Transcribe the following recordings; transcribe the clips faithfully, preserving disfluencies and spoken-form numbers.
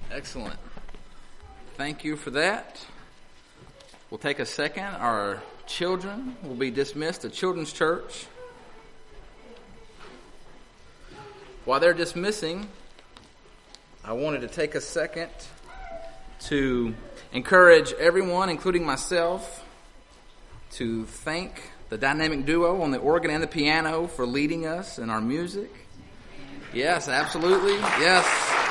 Excellent. Thank you for that. We'll take a second. Our children will be dismissed to Children's Church. While they're dismissing, I wanted to take a second to encourage everyone, including myself, to thank the dynamic duo on the organ and the piano for leading us in our music. Yes, absolutely. Yes.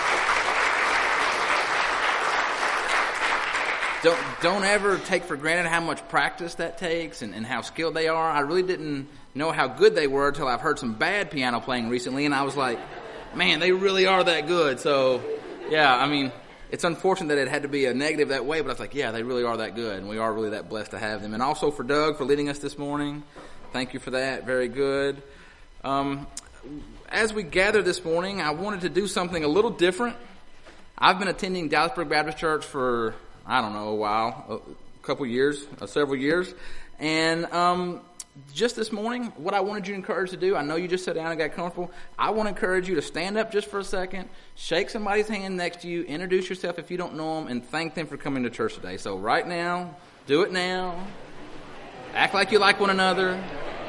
Don't don't ever take for granted how much practice that takes and, and how skilled they are. I really didn't know how good they were until I've heard some bad piano playing recently, and I was like, man, they really are that good. So, yeah, I mean, it's unfortunate that it had to be a negative that way, but I was like, yeah, they really are that good, and we are really that blessed to have them. And also for Doug for leading us this morning. Thank you for that. Very good. Um, as we gather this morning, I wanted to do something a little different. I've been attending Dallasburg Baptist Church for, I don't know, a while, a couple years, uh, several years. And um, just this morning, what I wanted you to encourage to do, I know you just sat down and got comfortable. I want to encourage you to stand up just for a second, shake somebody's hand next to you, introduce yourself if you don't know them, and thank them for coming to church today. So right now, do it now. Act like you like one another.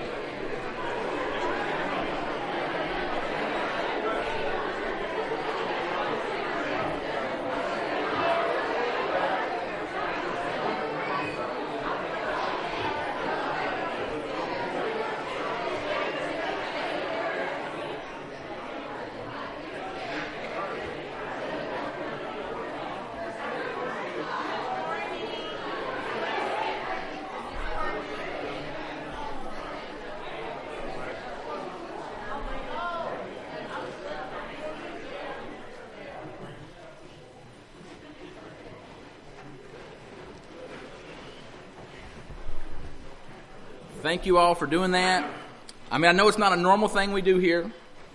Thank you all for doing that. I mean, I know it's not a normal thing we do here.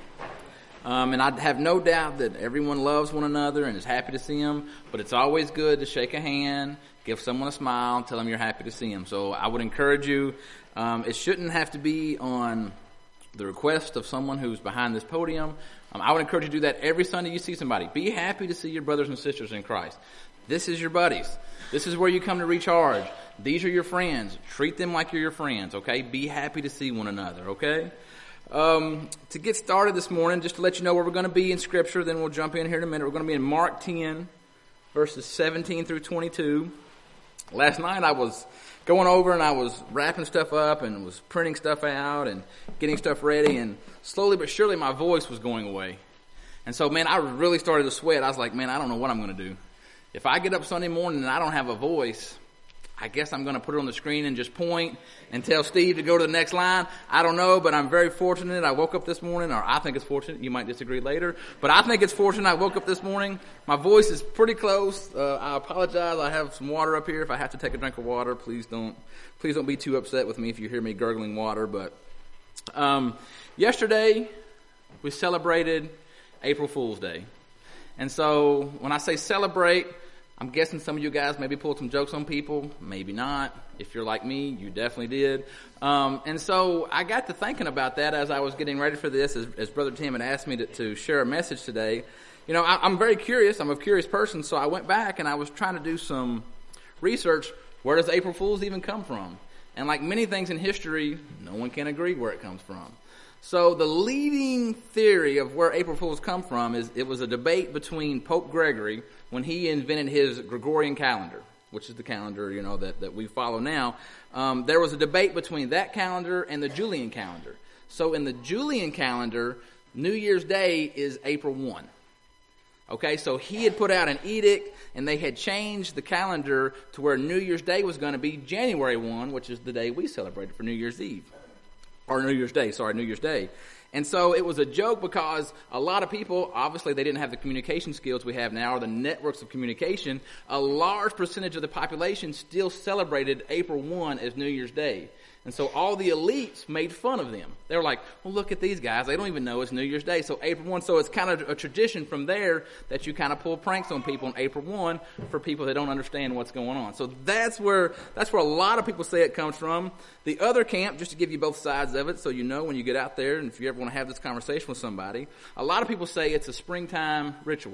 Um, and I have no doubt that everyone loves one another and is happy to see them. But it's always good to shake a hand, give someone a smile, tell them you're happy to see them. So I would encourage you, um, it shouldn't have to be on the request of someone who's behind this podium. Um, I would encourage you to do that every Sunday you see somebody. Be happy to see your brothers and sisters in Christ. This is your buddies. This is where you come to recharge. These are your friends. Treat them like you're your friends, okay? Be happy to see one another, okay? Um, to get started this morning, just to let you know where we're going to be in Scripture, then we'll jump in here in a minute. We're going to be in Mark ten, verses seventeen through twenty-two. Last night I was going over and I was wrapping stuff up and was printing stuff out and getting stuff ready, and slowly but surely my voice was going away. And so, man, I really started to sweat. I was like, man, I don't know what I'm going to do. If I get up Sunday morning and I don't have a voice, I guess I'm going to put it on the screen and just point and tell Steve to go to the next line. I don't know, but I'm very fortunate. I woke up this morning, or I think it's fortunate. You might disagree later, but I think it's fortunate I woke up this morning. My voice is pretty close. Uh, I apologize. I have some water up here. If I have to take a drink of water, please don't, please don't be too upset with me if you hear me gurgling water. But um, yesterday we celebrated April Fool's Day. And so when I say celebrate, I'm guessing some of you guys maybe pulled some jokes on people, maybe not. If you're like me, you definitely did. Um, and so I got to thinking about that as I was getting ready for this, as, as Brother Tim had asked me to, to share a message today. You know, I, I'm very curious. I'm a curious person, so I went back and I was trying to do some research. Where does April Fool's even come from? And like many things in history, no one can agree where it comes from. So the leading theory of where April Fools come from is it was a debate between Pope Gregory when he invented his Gregorian calendar, which is the calendar, you know, that, that we follow now. Um, there was a debate between that calendar and the Julian calendar. So in the Julian calendar, New Year's Day is April first. Okay, so he had put out an edict and they had changed the calendar to where New Year's Day was going to be January first, which is the day we celebrated for New Year's Eve. Or New Year's Day, sorry, New Year's Day. And so it was a joke because a lot of people, obviously they didn't have the communication skills we have now or the networks of communication. A large percentage of the population still celebrated April first as New Year's Day. And so all the elites made fun of them. They were like, well, look at these guys. They don't even know it's New Year's Day. So April first, so it's kind of a tradition from there that you kind of pull pranks on people on April first for people that don't understand what's going on. So that's where, that's where a lot of people say it comes from. The other camp, just to give you both sides of it so you know when you get out there and if you ever want to have this conversation with somebody, a lot of people say it's a springtime ritual.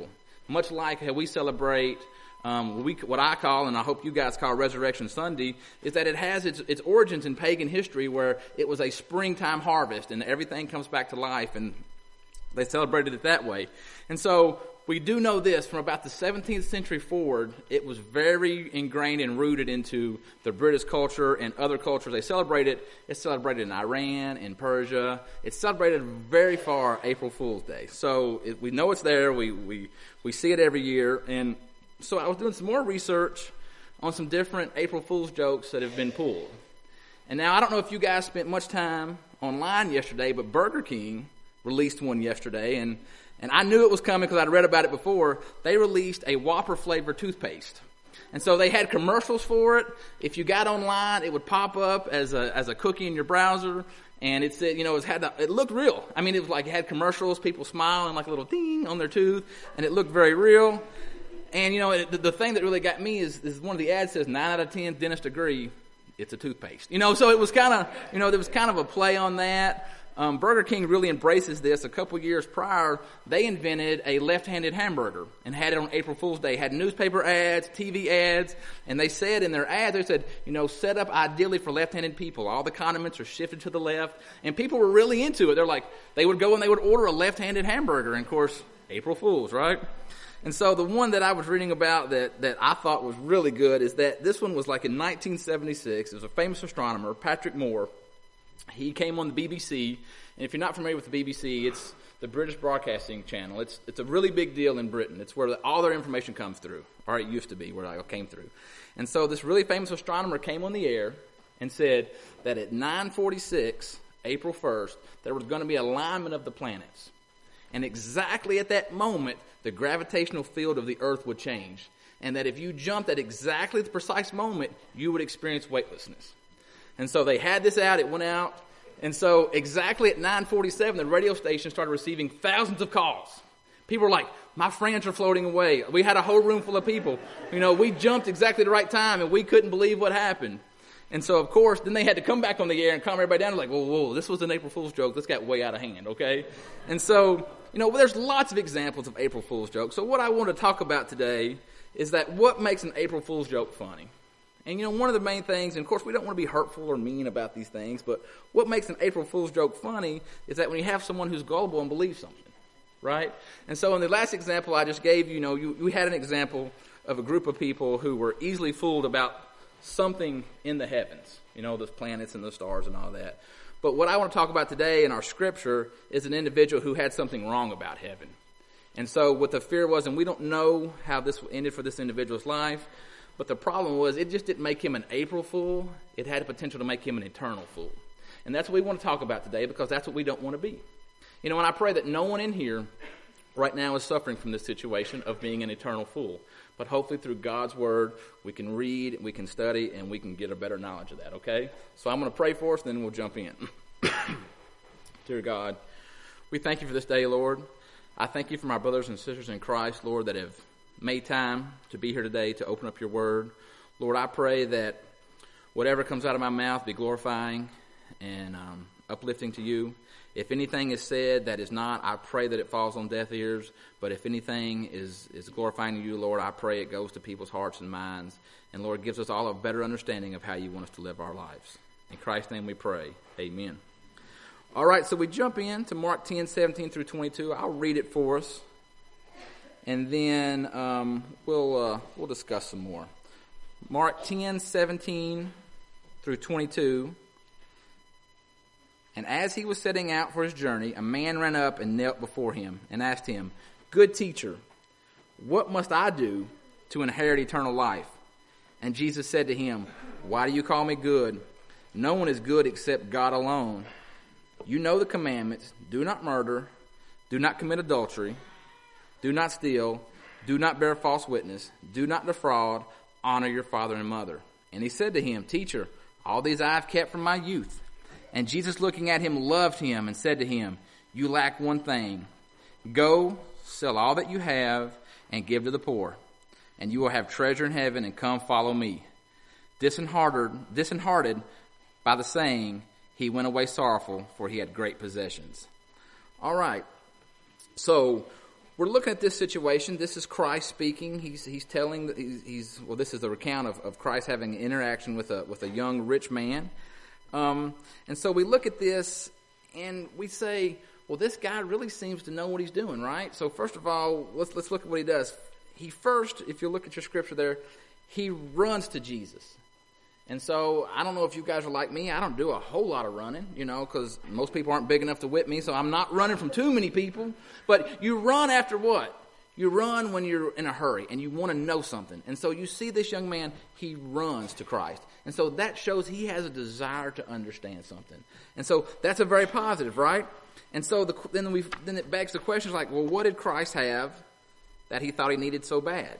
much like how we celebrate um, we, what I call, and I hope you guys call Resurrection Sunday, is that it has its, its origins in pagan history where it was a springtime harvest and everything comes back to life, and they celebrated it that way. And so we do know this, from about the seventeenth century forward, it was very ingrained and rooted into the British culture and other cultures. They celebrate it. It's celebrated in Iran, in Persia. It's celebrated very far April Fool's Day. So it, we know it's there. We, we, we see it every year. And so I was doing some more research on some different April Fool's jokes that have been pulled. And now I don't know if you guys spent much time online yesterday, but Burger King released one yesterday, and And I knew it was coming because I'd read about it before. They released a Whopper flavored toothpaste. And so they had commercials for it. If you got online, it would pop up as a, as a cookie in your browser. And it said, you know, it had, the, it looked real. I mean, it was like it had commercials, people smiling like a little ding on their tooth, and it looked very real. And, you know, it, the, the thing that really got me is, is one of the ads says nine out of ten dentists agree it's a toothpaste. You know, so it was kind of, you know, there was kind of a play on that. Um, Burger King really embraces this. A couple years prior, they invented a left-handed hamburger and had it on April Fool's Day. Had newspaper ads, T V ads, and they said in their ads, they said, you know, set up ideally for left-handed people. All the condiments are shifted to the left, and people were really into it. They're like, they would go and they would order a left-handed hamburger, and of course, April Fools, right? And so the one that I was reading about that, that I thought was really good is that this one was like in nineteen seventy-six. It was a famous astronomer, Patrick Moore. He came on the B B C, and if you're not familiar with the B B C, it's the British Broadcasting Channel. It's it's a really big deal in Britain. It's where the, all their information comes through, or it used to be where it all came through. And so this really famous astronomer came on the air and said that at nine forty-six, April first, there was going to be alignment of the planets. And exactly at that moment, the gravitational field of the Earth would change. And that if you jumped at exactly the precise moment, you would experience weightlessness. And so they had this out, it went out, and so exactly at nine forty-seven, the radio station started receiving thousands of calls. People were like, my friends are floating away. We had a whole room full of people. You know, we jumped exactly the right time, and we couldn't believe what happened. And so, of course, then they had to come back on the air and calm everybody down. Like, whoa, whoa, this was an April Fool's joke. This got way out of hand, okay? And so, you know, there's lots of examples of April Fool's jokes. So what I want to talk about today is that what makes an April Fool's joke funny? And, you know, one of the main things, and of course we don't want to be hurtful or mean about these things, but what makes an April Fool's joke funny is that when you have someone who's gullible and believes something, right? And so in the last example I just gave you, you know, you, we had an example of a group of people who were easily fooled about something in the heavens, you know, the planets and the stars and all that. But what I want to talk about today in our scripture is an individual who had something wrong about heaven. And so what the fear was, and we don't know how this ended for this individual's life, but the problem was, it just didn't make him an April Fool. It had the potential to make him an eternal fool. And that's what we want to talk about today, because that's what we don't want to be. You know, and I pray that no one in here right now is suffering from this situation of being an eternal fool. But hopefully through God's word, we can read, we can study, and we can get a better knowledge of that, okay? So I'm going to pray for us, and then we'll jump in. Dear God, we thank you for this day, Lord. I thank you for my brothers and sisters in Christ, Lord, that have made time to be here today to open up your word. Lord, I pray that whatever comes out of my mouth be glorifying and um, uplifting to you. If anything is said that is not, I pray that it falls on deaf ears. But if anything is, is glorifying to you, Lord, I pray it goes to people's hearts and minds. And Lord, gives us all a better understanding of how you want us to live our lives. In Christ's name we pray. Amen. All right, so we jump in to Mark ten, seventeen through twenty-two. I'll read it for us. And then um, we'll uh, we'll discuss some more. Mark ten, seventeen through twenty-two. And as he was setting out for his journey, a man ran up and knelt before him and asked him, "Good teacher, what must I do to inherit eternal life?" And Jesus said to him, "Why do you call me good? No one is good except God alone. You know the commandments: do not murder, do not commit adultery, do not steal, do not bear false witness, do not defraud, honor your father and mother." And he said to him, "Teacher, all these I have kept from my youth." And Jesus, looking at him, loved him and said to him, "You lack one thing. Go, sell all that you have and give to the poor, and you will have treasure in heaven, and come follow me." Disheartened, disheartened by the saying, he went away sorrowful, for he had great possessions. All right. So we're looking at this situation. This is Christ speaking. He's he's telling he's, he's well. This is the recount of, of Christ having an interaction with a with a young rich man. Um, and so we look at this and we say, well, this guy really seems to know what he's doing, right? So first of all, let's let's look at what he does. He first, if you look at your scripture there, he runs to Jesus. And so I don't know if you guys are like me. I don't do a whole lot of running, you know, because most people aren't big enough to whip me, so I'm not running from too many people. But you run after what? You run when you're in a hurry and you want to know something. And so you see this young man, he runs to Christ. And so that shows he has a desire to understand something. And so that's a very positive, right? And so the, then we then it begs the question, like, well, what did Christ have that he thought he needed so bad?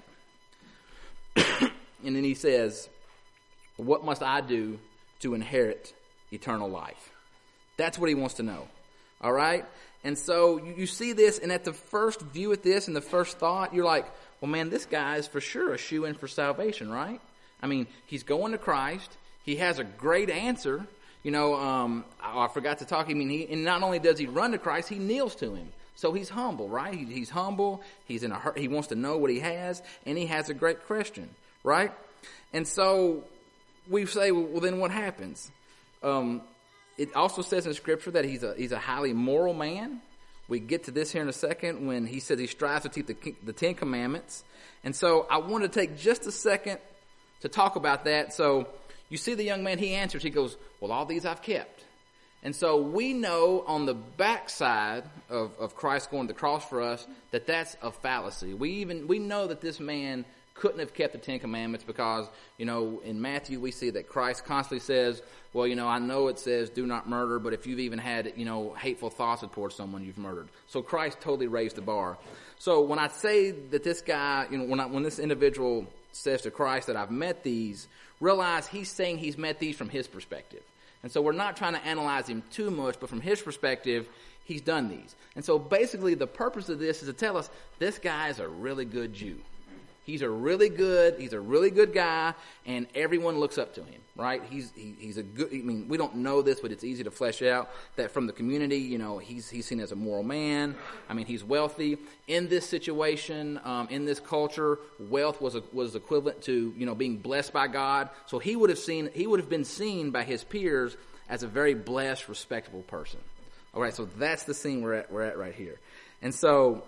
And then he says, what must I do to inherit eternal life? That's what he wants to know. All right? And so you, you see this, and at the first view at this and the first thought, you're like, well, man, this guy is for sure a shoo-in for salvation, right? I mean, he's going to Christ. He has a great answer. You know, um, I, I forgot to talk. I mean, he, and not only does he run to Christ, he kneels to him. So he's humble, right? He, he's humble. He's in a hur- he wants to know what he has, and he has a great question, right? And so we say, well, then what happens? Um, it also says in Scripture that he's a he's a highly moral man. We get to this here in a second when he says he strives to keep the, the Ten Commandments. And so I want to take just a second to talk about that. So you see the young man, he answers, he goes, well, all these I've kept. And so we know on the backside of, of Christ going to the cross for us that that's a fallacy. We even we know that this man couldn't have kept the Ten Commandments because, you know, in Matthew we see that Christ constantly says, well, you know, I know it says do not murder, but if you've even had, you know, hateful thoughts towards someone, you've murdered. So Christ totally raised the bar. So when I say that this guy, you know, when I, when this individual says to Christ that I've met these, realize he's saying he's met these from his perspective. And so we're not trying to analyze him too much, but from his perspective, he's done these. And so basically the purpose of this is to tell us this guy is a really good Jew. He's a really good, he's a really good guy, and everyone looks up to him, right? He's he, he's a good, I mean, we don't know this, but it's easy to flesh out that from the community, you know, he's he's seen as a moral man. I mean, he's wealthy. In this situation, um, in this culture, wealth was a, was equivalent to, you know, being blessed by God. So he would have seen, he would have been seen by his peers as a very blessed, respectable person. All right, so that's the scene we're at, we're at right here. And so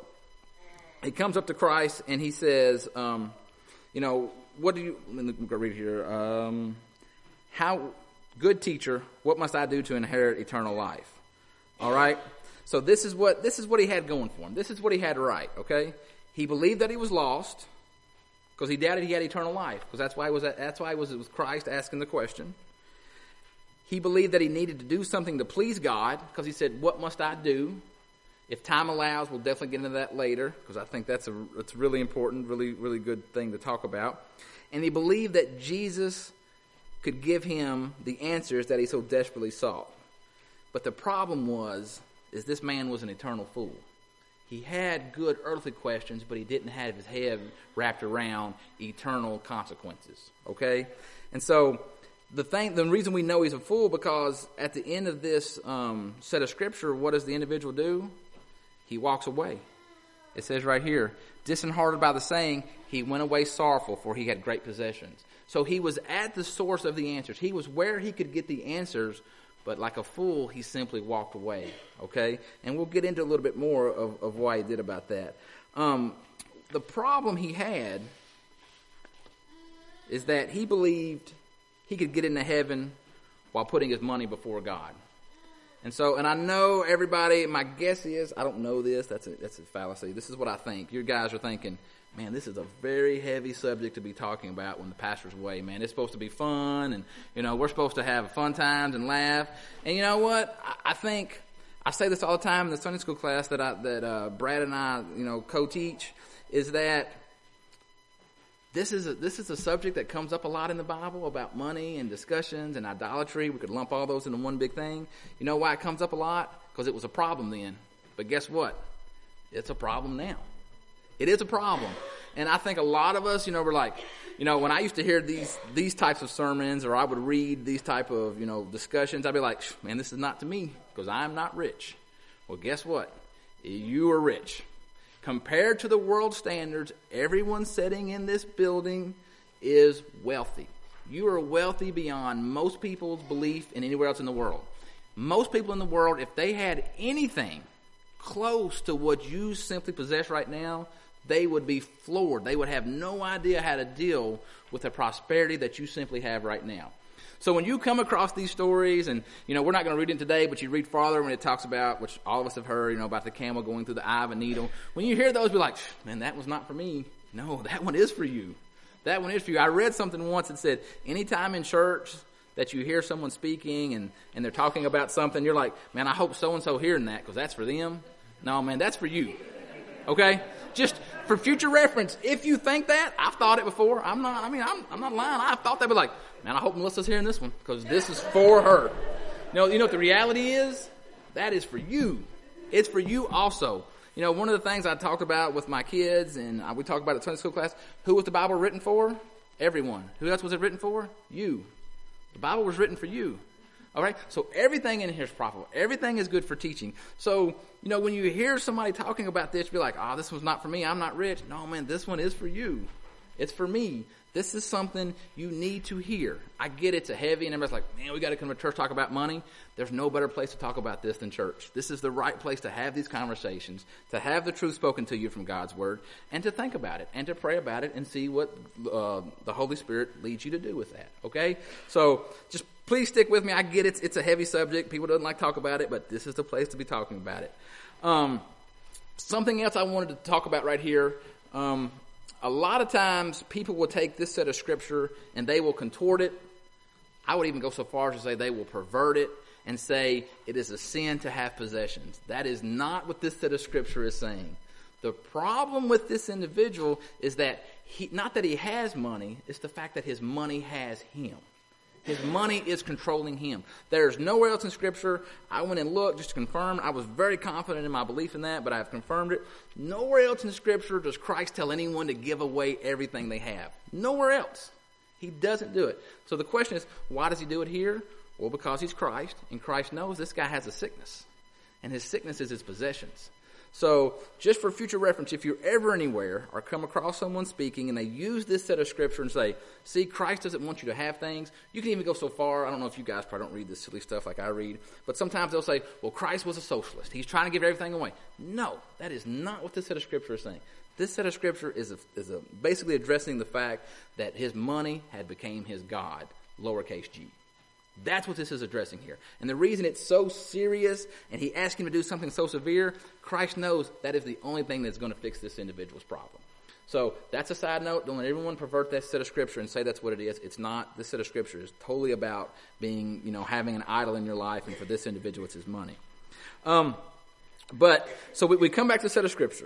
he comes up to Christ and he says, um, you know, what do you, let me go read here. Um, how, good teacher, what must I do to inherit eternal life? All right. So this is what, this is what he had going for him. This is what he had right. Okay. He believed that he was lost because he doubted he had eternal life because that's why he was, that's why it was, it was Christ asking the question. He believed that he needed to do something to please God because he said, what must I do? If time allows, we'll definitely get into that later because I think that's a it's really important, really, really good thing to talk about. And he believed that Jesus could give him the answers that he so desperately sought. But the problem was, is this man was an eternal fool. He had good earthly questions, but he didn't have his head wrapped around eternal consequences. Okay? And so the thing, the reason we know he's a fool because at the end of this um, set of scripture, what does the individual do? He walks away. It says right here, disheartened by the saying, he went away sorrowful, for he had great possessions. So he was at the source of the answers. He was where he could get the answers, but like a fool, he simply walked away. Okay? And we'll get into a little bit more of, of why he did about that. Um, the problem he had is that he believed he could get into heaven while putting his money before God. And so, and I know everybody, my guess is, I don't know this, that's a, that's a fallacy. This is what I think. You guys are thinking, man, this is a very heavy subject to be talking about when the pastor's away, man. It's supposed to be fun, and, you know, we're supposed to have fun times and laugh. And you know what? I, I think, I say this all the time in the Sunday school class that I, that uh, Brad and I, you know, co-teach, is that This is a, this is a subject that comes up a lot in the Bible about money and discussions and idolatry. We could lump all those into one big thing. You know why it comes up a lot? Because it was a problem then. But guess what? It's a problem now. It is a problem. And I think a lot of us, you know, we're like, you know, when I used to hear these these types of sermons or I would read these type of, you know, discussions, I'd be like, man, this is not to me because I'm not rich. Well, guess what? You are rich. Compared to the world standards, everyone sitting in this building is wealthy. You are wealthy beyond most people's belief in anywhere else in the world. Most people in the world, if they had anything close to what you simply possess right now, they would be floored. They would have no idea how to deal with the prosperity that you simply have right now. So when you come across these stories, and, you know, we're not going to read it today, but you read farther when it talks about, which all of us have heard, you know, about the camel going through the eye of a needle. When you hear those, be like, man, that was not for me. No, that one is for you. That one is for you. I read something once that said, anytime in church that you hear someone speaking and, and they're talking about something, you're like, man, I hope so-and-so hearing that because that's for them. No, man, that's for you. Okay? Just for future reference, if you think that, I've thought it before. I'm not, I mean, I'm, I'm not lying. I've thought that, but like, man, I hope Melissa's hearing this one because this is for her. You know, you know what the reality is? That is for you. It's for you also. You know, one of the things I talked about with my kids, and we talked about it in Sunday school class, who was the Bible written for? Everyone. Who else was it written for? You. The Bible was written for you. All right? So everything in here is profitable. Everything is good for teaching. So, you know, when you hear somebody talking about this, be like, oh, this one's not for me. I'm not rich. No, man, this one is for you. It's for me. This is something you need to hear. I get it's a heavy, and everybody's like, man, we got to come to church talk about money. There's no better place to talk about this than church. This is the right place to have these conversations, to have the truth spoken to you from God's Word, and to think about it, and to pray about it, and see what uh, the Holy Spirit leads you to do with that, okay? So just please stick with me. I get it. It's a heavy subject. People don't like to talk about it, but this is the place to be talking about it. Um, something else I wanted to talk about right here, um, a lot of times people will take this set of scripture and they will contort it. I would even go so far as to say they will pervert it and say it is a sin to have possessions. That is not what this set of scripture is saying. The problem with this individual is that he, not that he has money, it's the fact that his money has him. His money is controlling him. There's nowhere else in Scripture. I went and looked just to confirm. I was very confident in my belief in that, but I've confirmed it. Nowhere else in Scripture does Christ tell anyone to give away everything they have. Nowhere else. He doesn't do it. So the question is, why does he do it here? Well, because he's Christ, and Christ knows this guy has a sickness. And his sickness is his possessions. So, just for future reference, if you're ever anywhere or come across someone speaking and they use this set of scripture and say, see, Christ doesn't want you to have things. You can even go so far, I don't know if you guys probably don't read this silly stuff like I read, but sometimes they'll say, well, Christ was a socialist. He's trying to give everything away. No, that is not what this set of scripture is saying. This set of scripture is a, is a basically addressing the fact that his money had become his God, lowercase g. That's what this is addressing here. And the reason it's so serious and he asked him to do something so severe, Christ knows that is the only thing that's going to fix this individual's problem. So that's a side note. Don't let everyone pervert that set of scripture and say that's what it is. It's not. This set of scripture is totally about being, you know, having an idol in your life, and for this individual it's his money. Um, but, so we, we come back to the set of scripture.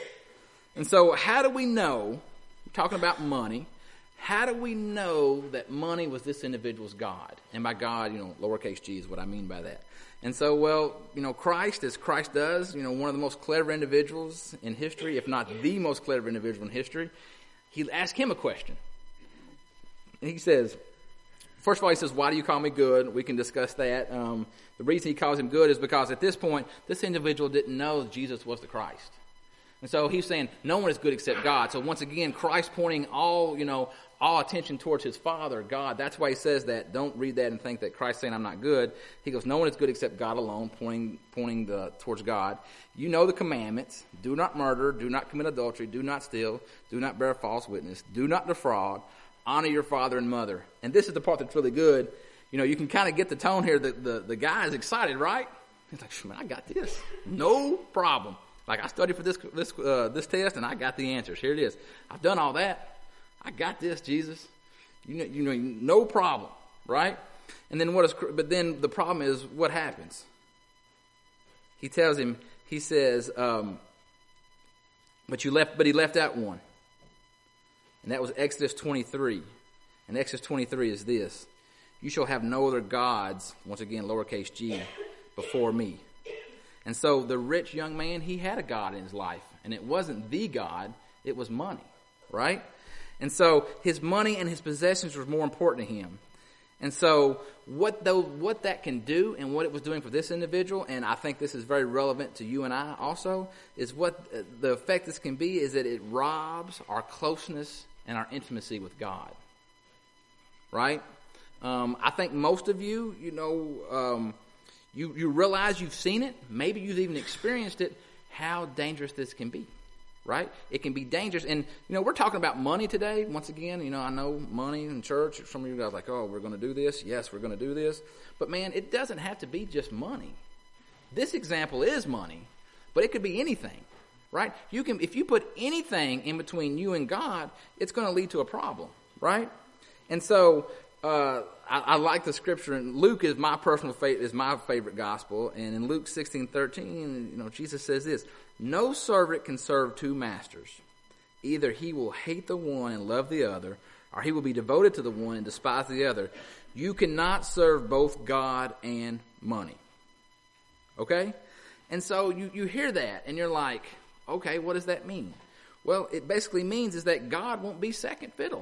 And so how do we know, we're talking about money, how do we know that money was this individual's God? And by God, you know, lowercase g is what I mean by that. And so, well, you know, Christ, as Christ does, you know, one of the most clever individuals in history, if not the most clever individual in history, he asked him a question. And he says, first of all, he says, why do you call me good? We can discuss that. Um, the reason he calls him good is because at this point, this individual didn't know Jesus was the Christ. And so he's saying no one is good except God. So once again, Christ pointing all, you know, all attention towards his Father, God. That's why he says that. Don't read that and think that Christ's saying I'm not good. He goes, no one is good except God alone, pointing pointing the, towards God. You know the commandments. Do not murder. Do not commit adultery. Do not steal. Do not bear false witness. Do not defraud. Honor your father and mother. And this is the part that's really good. You know, you can kind of get the tone here. The, the, the guy is excited, right? He's like, man, I got this. No problem. Like, I studied for this this uh, this test, and I got the answers. Here it is. I've done all that. I got this, Jesus. You know, you know, no problem, right? And then what is? But then the problem is what happens. He tells him. He says, um, "But you left. But he left out one, and that was Exodus twenty-three. And Exodus twenty-three is this: You shall have no other gods. Once again, lowercase g, before me." And so the rich young man, he had a God in his life. And it wasn't the God, it was money, right? And so his money and his possessions were more important to him. And so what though, what that can do and what it was doing for this individual, and I think this is very relevant to you and I also, is what the effect this can be is that it robs our closeness and our intimacy with God. Right? Um, I think most of you, you know, um, you, you realize you've seen it, maybe you've even experienced it, how dangerous this can be. Right? It can be dangerous. And, you know, we're talking about money today. Once again, you know, I know money in church. Some of you guys are like, oh, we're going to do this. Yes, we're going to do this. But, man, it doesn't have to be just money. This example is money, but it could be anything. Right? You can, if you put anything in between you and God, it's going to lead to a problem. Right? And so uh, I, I like the scripture. And Luke is my personal favorite, is my favorite gospel. And in Luke sixteen thirteen, you know, Jesus says this. No servant can serve two masters. Either he will hate the one and love the other, or he will be devoted to the one and despise the other. You cannot serve both God and money. Okay? And so you, you hear that and you're like, okay, what does that mean? Well, it basically means is that God won't be second fiddle.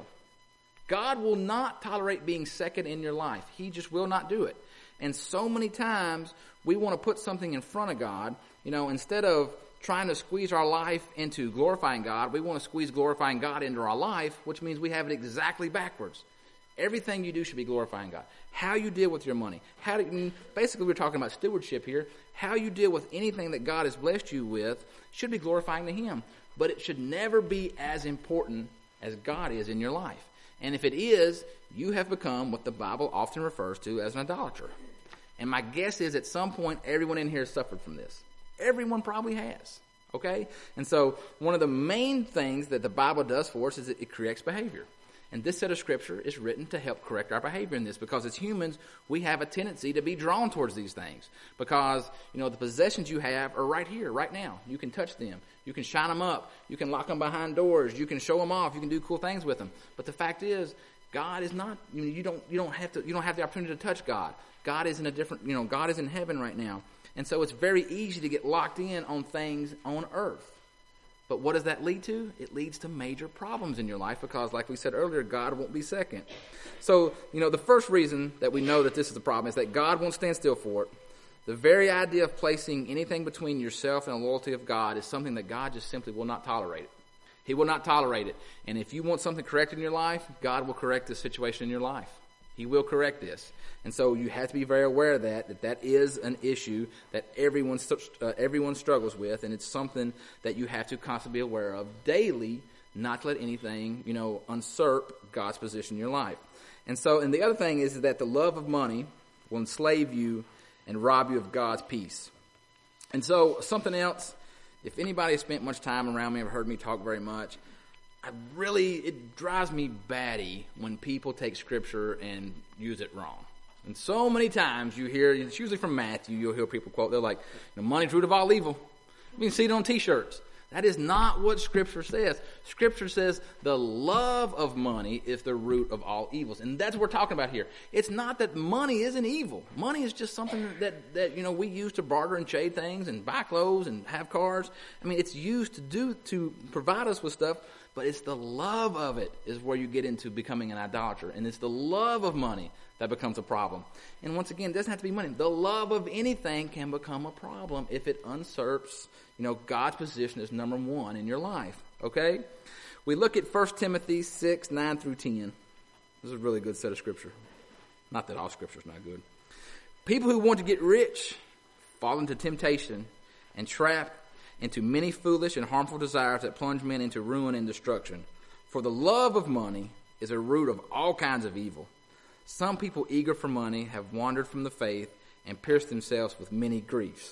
God will not tolerate being second in your life. He just will not do it. And so many times we want to put something in front of God, you know, instead of trying to squeeze our life into glorifying God, we want to squeeze glorifying God into our life, which means we have it exactly backwards. Everything you do should be glorifying God. How you deal with your money. How do you, basically, we're talking about stewardship here. How you deal with anything that God has blessed you with should be glorifying to Him. But it should never be as important as God is in your life. And if it is, you have become what the Bible often refers to as an idolater. And my guess is at some point, everyone in here has suffered from this. Everyone probably has, okay? And so one of the main things that the Bible does for us is that it corrects behavior. And this set of scripture is written to help correct our behavior in this, because as humans, we have a tendency to be drawn towards these things. Because, you know, the possessions you have are right here, right now. You can touch them. You can shine them up. You can lock them behind doors. You can show them off. You can do cool things with them. But the fact is, God is not, you know, you don't, you don't have to, you don't have the opportunity to touch God. God is in a different, you know, God is in heaven right now. And so it's very easy to get locked in on things on earth. But what does that lead to? It leads to major problems in your life because, like we said earlier, God won't be second. So, you know, the first reason that we know that this is the problem is that God won't stand still for it. The very idea of placing anything between yourself and the loyalty of God is something that God just simply will not tolerate it. He will not tolerate it. And if you want something corrected in your life, God will correct this situation in your life. He will correct this. And so you have to be very aware of that, that that is an issue that everyone, uh, everyone struggles with, and it's something that you have to constantly be aware of daily, not to let anything, you know, usurp God's position in your life. And so, and the other thing is that the love of money will enslave you and rob you of God's peace. And so, something else, if anybody has spent much time around me, have heard me talk very much, I really, it drives me batty when people take scripture and use it wrong. And so many times you hear, it's usually from Matthew, you'll hear people quote, they're like, the money's root of all evil. You can see it on t-shirts. That is not what Scripture says. Scripture says the love of money is the root of all evils. And that's what we're talking about here. It's not that money isn't evil. Money is just something that, that you know, we use to barter and trade things and buy clothes and have cars. I mean, it's used to do, to provide us with stuff. But it's the love of it is where you get into becoming an idolater. And it's the love of money that becomes a problem. And once again, it doesn't have to be money. The love of anything can become a problem if it usurps, you know, God's position as number one in your life. Okay? We look at First Timothy six, nine through ten. This is a really good set of scripture. Not that all scripture is not good. People who want to get rich fall into temptation and trap into many foolish and harmful desires that plunge men into ruin and destruction. For the love of money is a root of all kinds of evil. Some people eager for money have wandered from the faith and pierced themselves with many griefs.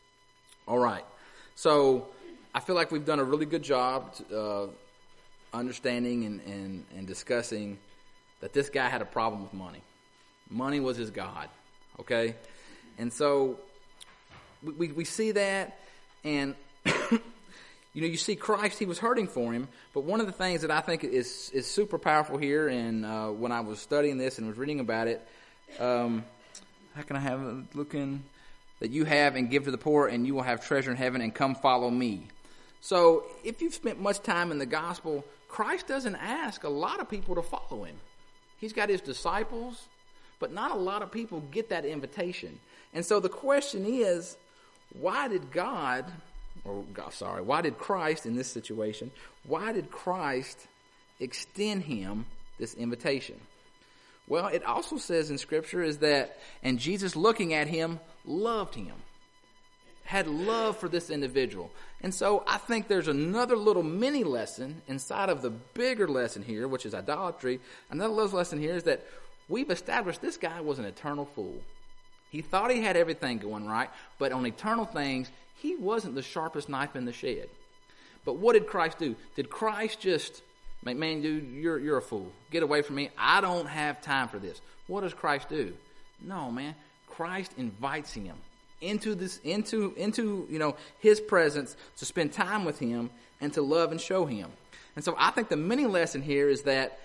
All right. So I feel like we've done a really good job uh, understanding and, and, and discussing that this guy had a problem with money. Money was his God. Okay? And so we, we, we see that, and you know, you see Christ, he was hurting for him, but one of the things that I think is is super powerful here, and uh, when I was studying this and was reading about it, um, how can I have a look in? That you have and give to the poor, and you will have treasure in heaven, and come follow me. So if you've spent much time in the gospel, Christ doesn't ask a lot of people to follow him. He's got his disciples, But not a lot of people get that invitation. And so the question is, why did God, or God, sorry, why did Christ in this situation, why did Christ extend him this invitation? Well, it also says in Scripture is that, and Jesus looking at him, loved him, had love for this individual. And so I think there's another little mini lesson inside of the bigger lesson here, which is idolatry. Another little lesson here is that we've established this guy was an eternal fool. He thought he had everything going right, but on eternal things, he wasn't the sharpest knife in the shed. But what did Christ do? Did Christ just, man, dude, you're, you're a fool. Get away from me. I don't have time for this. What does Christ do? No, man. Christ invites him into this, into, into, you know, his presence to spend time with him and to love and show him. And so I think the mini lesson here is that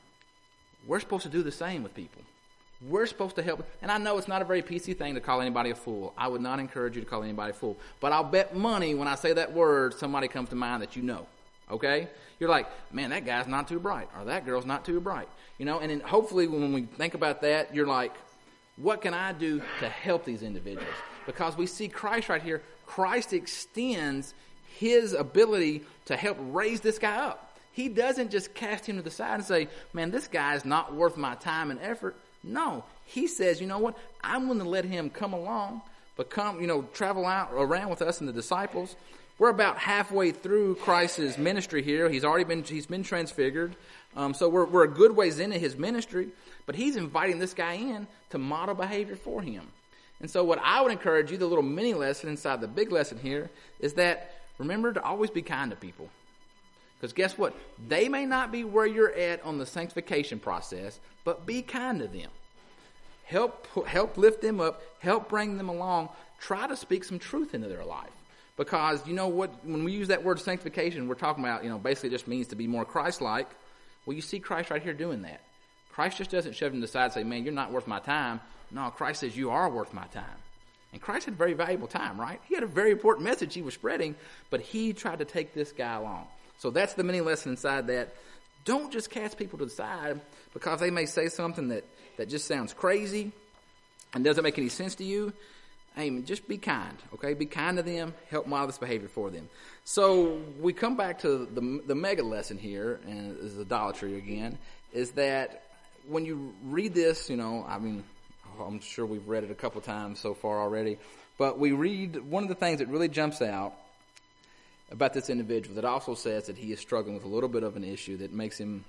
we're supposed to do the same with people. We're supposed to help. And I know it's not a very P C thing to call anybody a fool. I would not encourage you to call anybody a fool. But I'll bet money when I say that word, somebody comes to mind that you know. Okay? You're like, man, that guy's not too bright. Or that girl's not too bright. You know, and then hopefully when we think about that, you're like, what can I do to help these individuals? Because we see Christ right here. Christ extends his ability to help raise this guy up. He doesn't just cast him to the side and say, man, this guy is not worth my time and effort. No, he says, you know what? I'm going to let him come along, but come, you know, travel out around with us and the disciples. We're about halfway through Christ's ministry here. He's already been, he's been transfigured. Um, so we're, we're a good ways into his ministry, but he's inviting this guy in to model behavior for him. And so what I would encourage you, the little mini lesson inside the big lesson here, is that remember to always be kind to people. Because guess what? They may not be where you're at on the sanctification process, but be kind to them. Help, help lift them up. Help bring them along. Try to speak some truth into their life. Because you know what? When we use that word sanctification, we're talking about, you know, basically it just means to be more Christ-like. Well, you see Christ right here doing that. Christ just doesn't shove them to the side and say, man, you're not worth my time. No, Christ says you are worth my time. And Christ had a very valuable time, right? He had a very important message he was spreading, but he tried to take this guy along. So that's the mini lesson inside that. Don't just cast people to the side because they may say something that, that just sounds crazy and doesn't make any sense to you. Hey, just be kind, okay? Be kind to them. Help model this behavior for them. So we come back to the, the mega lesson here, and is idolatry again, is that when you read this, you know, I mean, I'm sure we've read it a couple times so far already, but we read one of the things that really jumps out about this individual that also says that he is struggling with a little bit of an issue that makes him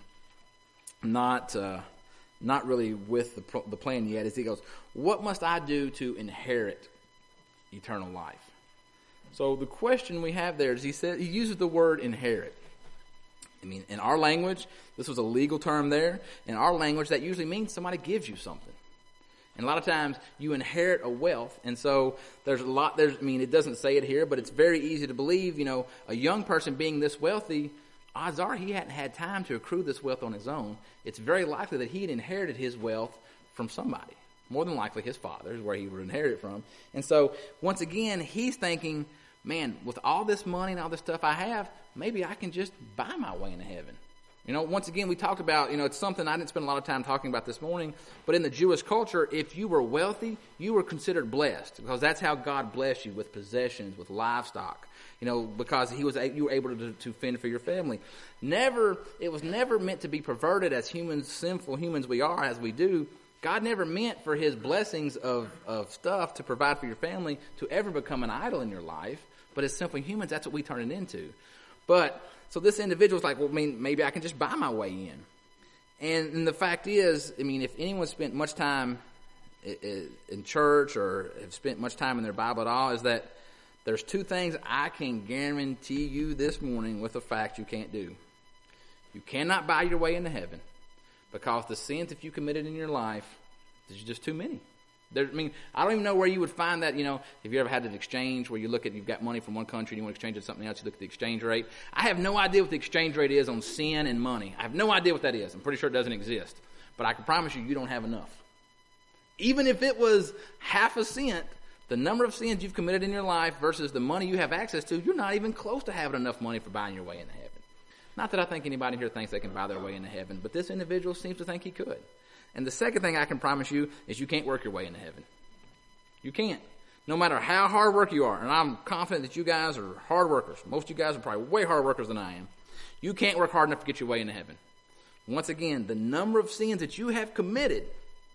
not uh, not really with the, the plan yet, is he goes, what must I do to inherit eternal life? So the question we have there is he said he uses the word inherit. I mean, in our language, this was a legal term there. In our language, that usually means somebody gives you something. And a lot of times you inherit a wealth. And so there's a lot, there's, I mean, it doesn't say it here, but it's very easy to believe, you know, a young person being this wealthy, odds are he hadn't had time to accrue this wealth on his own. It's very likely that he had inherited his wealth from somebody. More than likely his father is where he would inherit it from. And so once again, he's thinking, man, with all this money and all this stuff I have, maybe I can just buy my way into heaven. You know, once again, we talked about, you know, it's something I didn't spend a lot of time talking about this morning, but in the Jewish culture, if you were wealthy, you were considered blessed because that's how God blessed you, with possessions, with livestock, you know, because he was, you were able to, to fend for your family. Never, it was never meant to be perverted as humans, sinful humans we are, as we do. God never meant for his blessings of, of stuff to provide for your family to ever become an idol in your life, but as simple humans, that's what we turn it into. But so this individual's like, well, I mean, maybe I can just buy my way in. And, and the fact is, I mean, if anyone spent much time in, in church or have spent much time in their Bible at all, is that there's two things I can guarantee you this morning with a fact you can't do. You cannot buy your way into heaven because the sins that you committed in your life, there's just too many. There, I mean, I don't even know where you would find that, you know, if you ever had an exchange where you look at, you've got money from one country and you want to exchange it to something else, you look at the exchange rate. I have no idea what the exchange rate is on sin and money. I have no idea what that is. I'm pretty sure it doesn't exist. But I can promise you, you don't have enough. Even if it was half a cent, the number of sins you've committed in your life versus the money you have access to, you're not even close to having enough money for buying your way into heaven. Not that I think anybody here thinks they can buy their way into heaven, but this individual seems to think he could. And the second thing I can promise you is you can't work your way into heaven. You can't. No matter how hard work you are, and I'm confident that you guys are hard workers. Most of you guys are probably way hard workers than I am. You can't work hard enough to get your way into heaven. Once again, the number of sins that you have committed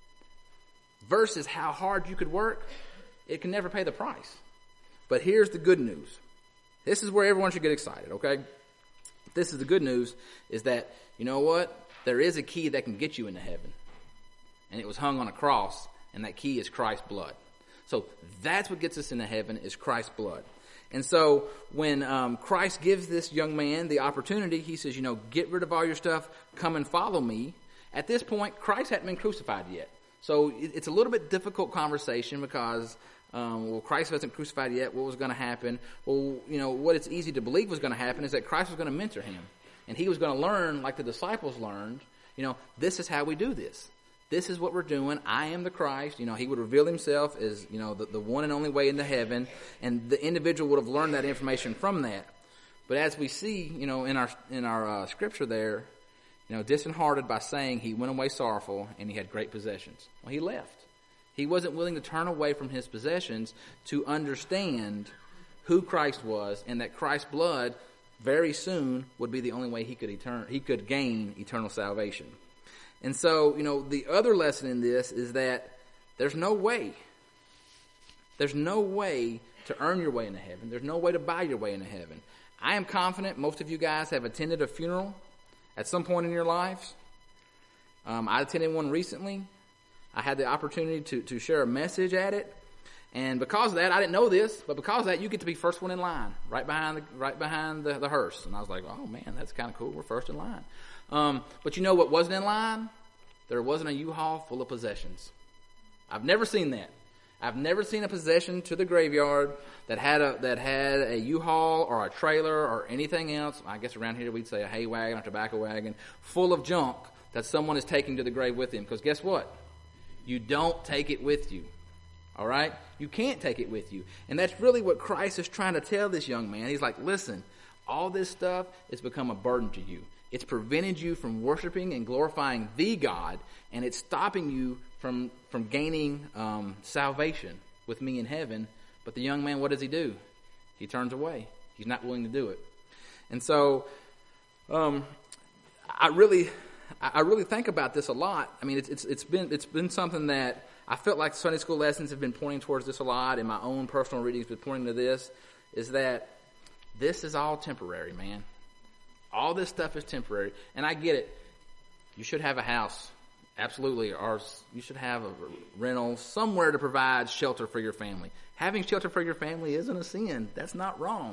versus how hard you could work, it can never pay the price. But here's the good news. This is where everyone should get excited, okay? This is the good news, is that, you know what? There is a key that can get you into heaven. And it was hung on a cross, and that key is Christ's blood. So that's what gets us into heaven, is Christ's blood. And so when um, Christ gives this young man the opportunity, he says, you know, get rid of all your stuff, come and follow me. At this point, Christ hadn't been crucified yet. So it, it's a little bit difficult conversation because, um, well, Christ wasn't crucified yet. What was going to happen? Well, you know, what it's easy to believe was going to happen is that Christ was going to mentor him. And he was going to learn, like the disciples learned, you know, this is how we do this. This is what we're doing. I am the Christ. You know, he would reveal himself as, you know, the, the one and only way into heaven. And the individual would have learned that information from that. But as we see, you know, in our in our uh, scripture there, you know, disheartened by saying he went away sorrowful and he had great possessions. Well, he left. He wasn't willing to turn away from his possessions to understand who Christ was and that Christ's blood very soon would be the only way he could etern- he could gain eternal salvation. And so, you know, the other lesson in this is that there's no way, there's no way to earn your way into heaven. There's no way to buy your way into heaven. I am confident most of you guys have attended a funeral at some point in your lives. Um, I attended one recently. I had the opportunity to, to share a message at it. And because of that, I didn't know this, but because of that, you get to be first one in line, right behind the, right behind the, the hearse. And I was like, oh man, that's kind of cool. We're first in line. Um, but you know what wasn't in line? There wasn't a U-Haul full of possessions. I've never seen that. I've never seen a possession to the graveyard that had a that had a U-Haul or a trailer or anything else. I guess around here we'd say a hay wagon or tobacco wagon full of junk that someone is taking to the grave with him. Because guess what? You don't take it with you. All right? You can't take it with you. And that's really what Christ is trying to tell this young man. He's like, listen, all this stuff has become a burden to you. It's prevented you from worshiping and glorifying the God, and it's stopping you from from gaining um, salvation with me in heaven. But the young man, what does he do? He turns away. He's not willing to do it. And so um, I really I really think about this a lot. I mean, it's it's it's been it's been something that I felt like Sunday school lessons have been pointing towards this a lot, and my own personal readings have been pointing to this, is that this is all temporary, man. All this stuff is temporary, and I get it. You should have a house, absolutely, or you should have a rental, somewhere to provide shelter for your family. Having shelter for your family isn't a sin. That's not wrong.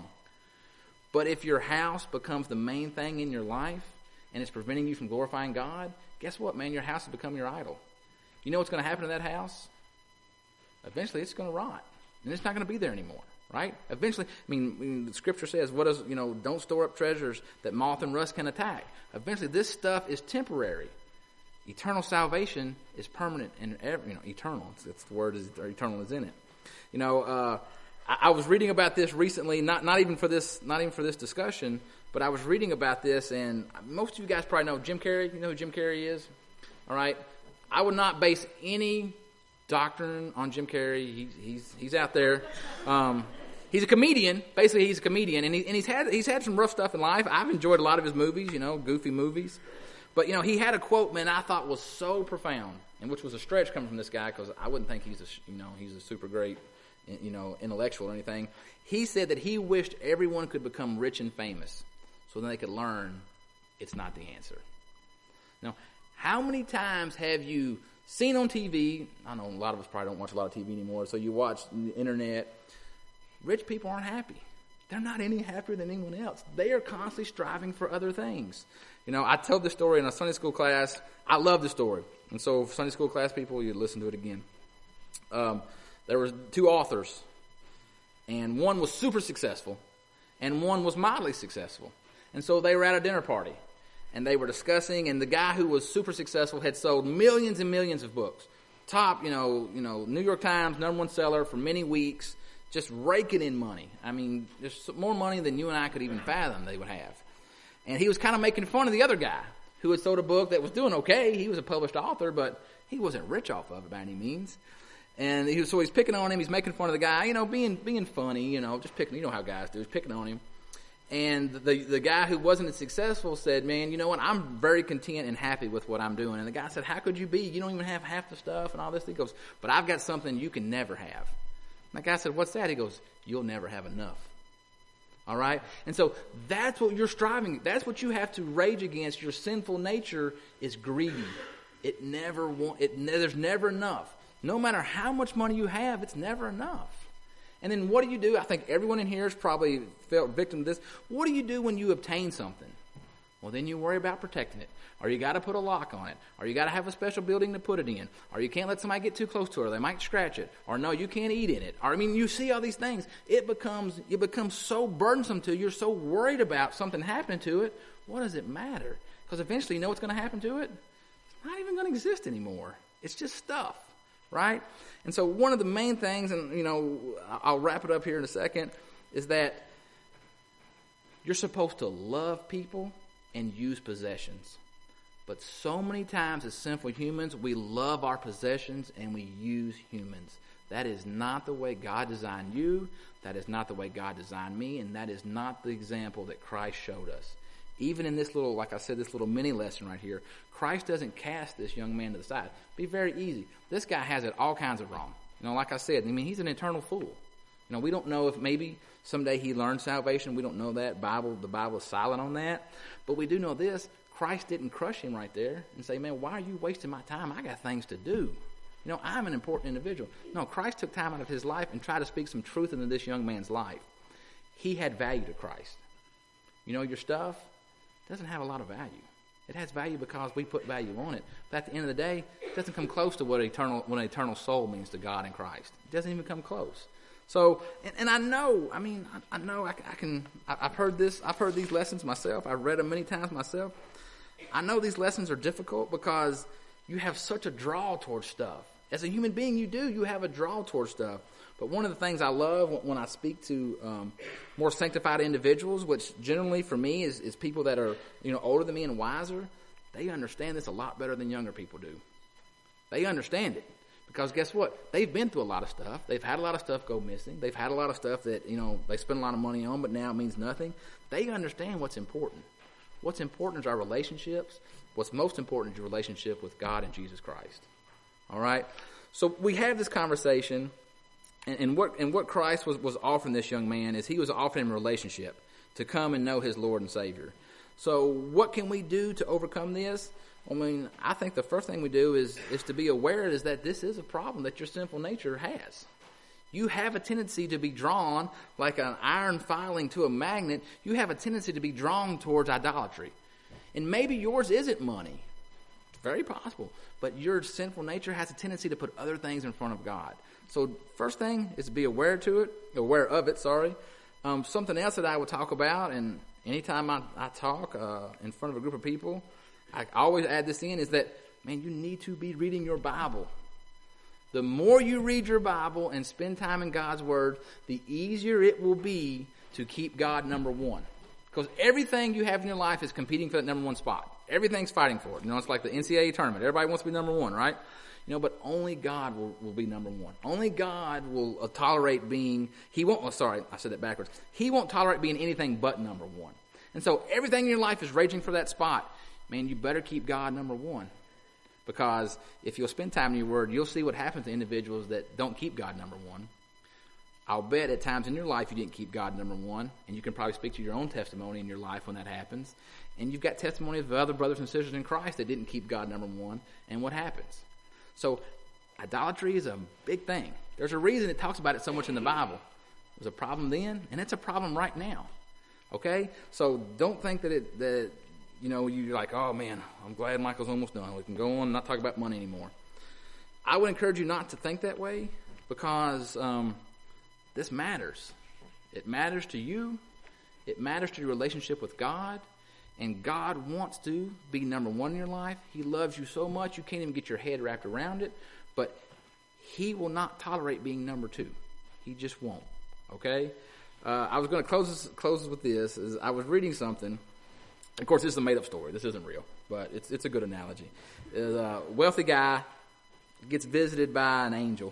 But if your house becomes the main thing in your life, and it's preventing you from glorifying God, guess what, man? Your house has become your idol. You know what's going to happen to that house? Eventually, it's going to rot, and it's not going to be there anymore. Right? Eventually, I mean, I mean, the scripture says, what is, you know, don't store up treasures that moth and rust can attack. Eventually, this stuff is temporary. Eternal salvation is permanent and, you know, eternal. It's, it's the word is, or eternal is in it. You know, uh, I, I was reading about this recently, not, not even for this, not even for this discussion, but I was reading about this, and most of you guys probably know Jim Carrey. You know who Jim Carrey is? All right. I would not base any doctrine on Jim Carrey. He, he's he's out there. Um, he's a comedian. Basically, he's a comedian, and, he, and he's had he's had some rough stuff in life. I've enjoyed a lot of his movies, you know, goofy movies. But you know, he had a quote, man, I thought was so profound, and which was a stretch coming from this guy because I wouldn't think he's a you know he's a super great you know intellectual or anything. He said that he wished everyone could become rich and famous, so then they could learn it's not the answer. Now, how many times have you seen on T V, I know a lot of us probably don't watch a lot of T V anymore, so you watch the internet, rich people aren't happy. They're not any happier than anyone else. They are constantly striving for other things. You know, I told this story in a Sunday school class. I love the story. And so for Sunday school class people, you listen to it again. Um, there were two authors, and one was super successful, and one was mildly successful. And so they were at a dinner party. And they were discussing, and the guy who was super successful had sold millions and millions of books. Top, you know, you know, New York Times, number one seller for many weeks, just raking in money. I mean, there's more money than you and I could even fathom they would have. And he was kind of making fun of the other guy, who had sold a book that was doing okay. He was a published author, but he wasn't rich off of it by any means. And he was, so he's picking on him. He's making fun of the guy, you know, being being funny, you know, just picking. You know how guys do, he's picking on him. And the the guy who wasn't as successful said, man, you know what, I'm very content and happy with what I'm doing. And the guy said, how could you be? You don't even have half the stuff and all this. He goes, but I've got something you can never have. And the guy said, what's that? He goes, you'll never have enough. All right? And so that's what you're striving. That's what you have to rage against. Your sinful nature is greedy. It never want, it, there's never enough. No matter how much money you have, it's never enough. And then what do you do? I think everyone in here has probably felt victim to this. What do you do when you obtain something? Well, then you worry about protecting it. Or you got to put a lock on it. Or you got to have a special building to put it in. Or you can't let somebody get too close to it, or they might scratch it. Or no, you can't eat in it. Or I mean, you see all these things. It becomes it becomes so burdensome to you. You're so worried about something happening to it. What does it matter? Because eventually, you know what's going to happen to it? It's not even going to exist anymore. It's just stuff. Right? And so one of the main things, and, you know, I'll wrap it up here in a second, is that you're supposed to love people and use possessions. But so many times as sinful humans, we love our possessions and we use humans. That is not the way God designed you. That is not the way God designed me. And that is not the example that Christ showed us. Even in this little, like I said, this little mini lesson right here, Christ doesn't cast this young man to the side. Be very easy. This guy has it all kinds of wrong. You know, like I said, I mean, he's an eternal fool. You know, we don't know if maybe someday he learned salvation. We don't know that. Bible, the Bible is silent on that. But we do know this. Christ didn't crush him right there and say, man, why are you wasting my time? I got things to do. You know, I'm an important individual. No, Christ took time out of his life and tried to speak some truth into this young man's life. He had value to Christ. You know, your stuff doesn't have a lot of value. It has value because we put value on it. But at the end of the day, it doesn't come close to what eternal, what an eternal soul means to God in Christ. It doesn't even come close. So, and, and I know, I mean, I, I know I, I can, I, I've heard this, I've heard these lessons myself. I've read them many times myself. I know these lessons are difficult because you have such a draw towards stuff. As a human being, you do. You have a draw towards stuff. But one of the things I love when I speak to um, more sanctified individuals, which generally for me is, is people that are, you know, older than me and wiser, they understand this a lot better than younger people do. They understand it. Because guess what? They've been through a lot of stuff. They've had a lot of stuff go missing. They've had a lot of stuff that, you know, they spend a lot of money on, but now it means nothing. They understand what's important. What's important is our relationships. What's most important is your relationship with God and Jesus Christ. All right? So we have this conversation, and, and what and what Christ was, was offering this young man is he was offering him a relationship to come and know his Lord and Savior. So what can we do to overcome this? I mean, I think the first thing we do is, is to be aware is that this is a problem that your sinful nature has. You have a tendency to be drawn, like an iron filing to a magnet, you have a tendency to be drawn towards idolatry. And maybe yours isn't money. It's very possible. But your sinful nature has a tendency to put other things in front of God. So first thing is to be aware to it, aware of it, sorry. Um, something else that I would talk about, and anytime I, I talk uh, in front of a group of people, I always add this in, is that, man, you need to be reading your Bible. The more you read your Bible and spend time in God's Word, the easier it will be to keep God number one. Because everything you have in your life is competing for that number one spot. Everything's fighting for it. You know, it's like the N C double A tournament. Everybody wants to be number one, right? You know, but only God will, will be number one. Only God will uh, tolerate being, he won't, oh, sorry, I said that backwards. He won't tolerate being anything but number one. And so everything in your life is raging for that spot. Man, you better keep God number one. Because if you'll spend time in your Word, you'll see what happens to individuals that don't keep God number one. I'll bet at times in your life you didn't keep God number one, and you can probably speak to your own testimony in your life when that happens. And you've got testimony of other brothers and sisters in Christ that didn't keep God number one, and what happens? So idolatry is a big thing. There's a reason it talks about it so much in the Bible. It was a problem then, and it's a problem right now. Okay? So don't think that it that you know, you're like, oh man, I'm glad Michael's almost done. We can go on and not talk about money anymore. I would encourage you not to think that way because um, this matters. It matters to you. It matters to your relationship with God. And God wants to be number one in your life. He loves you so much you can't even get your head wrapped around it. But he will not tolerate being number two. He just won't. Okay? Uh, I was going to close this, close this with this. Is I was reading something. Of course, this is a made-up story. This isn't real, but it's it's a good analogy. A wealthy guy gets visited by an angel.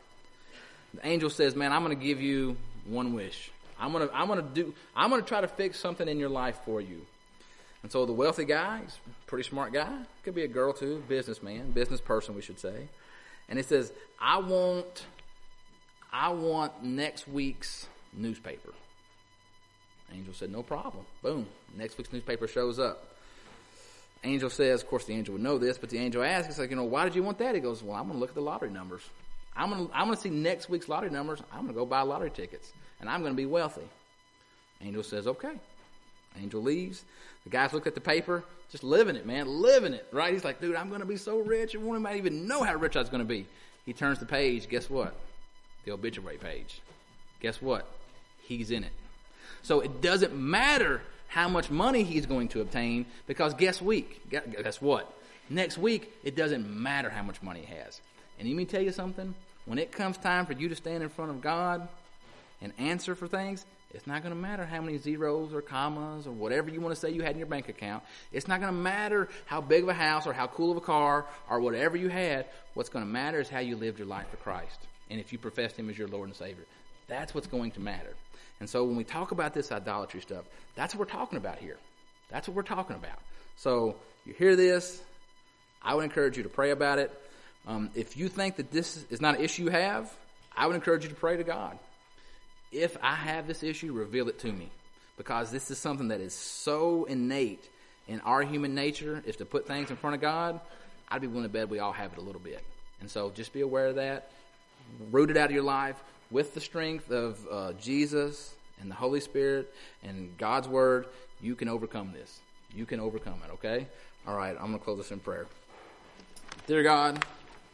The angel says, "Man, I'm going to give you one wish. I'm going to I'm going to do I'm going to try to fix something in your life for you." And so the wealthy guy, he's a pretty smart guy, could be a girl too, businessman, business person, we should say. And he says, "I want I want next week's newspaper." Angel said, "No problem." Boom. Next week's newspaper shows up. Angel says, of course the angel would know this, but the angel asks, he's like, you know, "Why did you want that?" He goes, "Well, I'm going to look at the lottery numbers. I'm going to I'm going to see next week's lottery numbers. I'm going to go buy lottery tickets, and I'm going to be wealthy." Angel says, "Okay." Angel leaves. The guy's looked at the paper, just living it, man, living it, right? He's like, "Dude, I'm going to be so rich. Everyone might even know how rich I was going to be." He turns the page. Guess what? The obituary page. Guess what? He's in it. So it doesn't matter how much money he's going to obtain, because guess week, guess what? Next week, it doesn't matter how much money he has. And let me tell you something. When it comes time for you to stand in front of God and answer for things, it's not going to matter how many zeros or commas or whatever you want to say you had in your bank account. It's not going to matter how big of a house or how cool of a car or whatever you had. What's going to matter is how you lived your life for Christ, and if you professed Him as your Lord and Savior. That's what's going to matter. And so when we talk about this idolatry stuff, that's what we're talking about here. That's what we're talking about. So you hear this, I would encourage you to pray about it. Um, if you think that this is not an issue you have, I would encourage you to pray to God. If I have this issue, reveal it to me. Because this is something that is so innate in our human nature, is to put things in front of God. I'd be willing to bet we all have it a little bit. And so just be aware of that. Root it out of your life. With the strength of uh, Jesus and the Holy Spirit and God's Word, you can overcome this. You can overcome it, okay? All right, I'm going to close this in prayer. Dear God,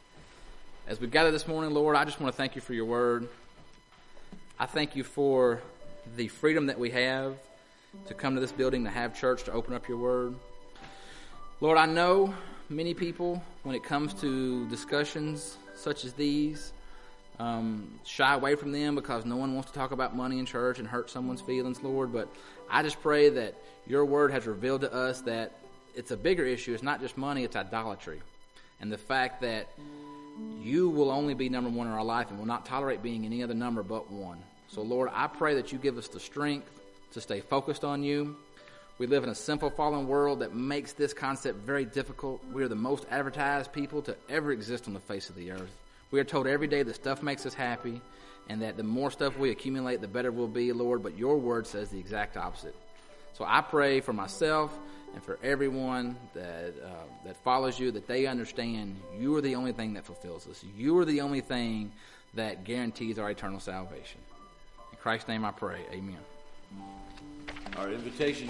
as we've gathered this morning, Lord, I just want to thank you for your Word. I thank you for the freedom that we have to come to this building, to have church, to open up your Word. Lord, I know many people, when it comes to discussions such as these, Um, shy away from them because no one wants to talk about money in church and hurt someone's feelings, Lord. But I just pray that your word has revealed to us that it's a bigger issue. It's not just money, it's idolatry. And the fact that you will only be number one in our life and will not tolerate being any other number but one. So, Lord, I pray that you give us the strength to stay focused on you. We live in a sinful, fallen world that makes this concept very difficult. We are the most advertised people to ever exist on the face of the earth. We are told every day that stuff makes us happy, and that the more stuff we accumulate, the better we'll be, Lord. But your word says the exact opposite. So I pray for myself and for everyone that uh, that follows you, that they understand you are the only thing that fulfills us. You are the only thing that guarantees our eternal salvation. In Christ's name I pray. Amen. Our invitation